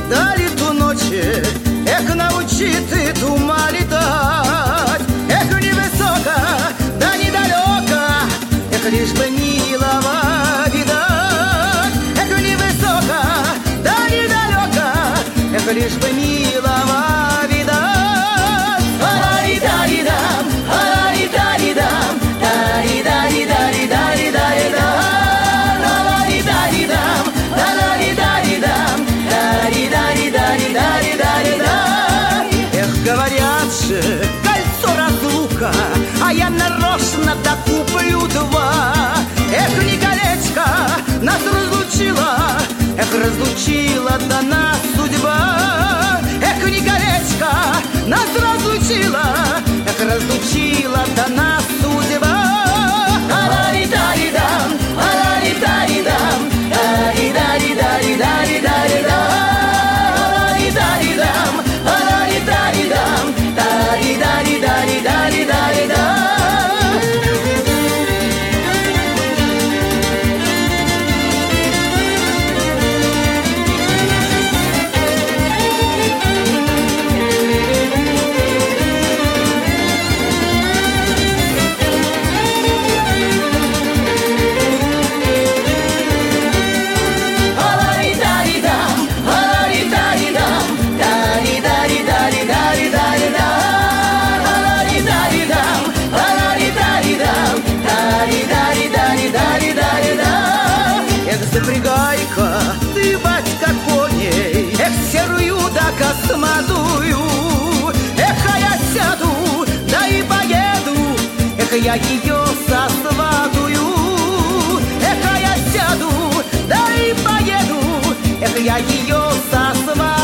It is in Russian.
дали ту ночи, эх, научи ты тума летать. Эх, невысоко, да недалеко, эх, лишь бы милого видать. Эх, невысоко, да недалеко, эх, лишь бы милого видать. Ари-дари-дам, ари-дари-дам, дари-дари-дари-дари-дари-дари-дам. Эх, говорят же, кольцо разлука, а я нарочно докуплю два. Эх, не колечко нас разлучила, эх, разлучила-то нас судьба. Эх, не колечко нас разлучила, эх, разлучила-то нас судьба. Ари-дари-дам, ари-дари-дам, ари-дари-дари-дари-дари-дари-дам. Запрягай-ка ты, батька, коней, эх, серую да косматую. Эх, а я сяду, да и поеду, эх, я ее сосватую. Эх, а я сяду, да и поеду, эх, я ее сосватую.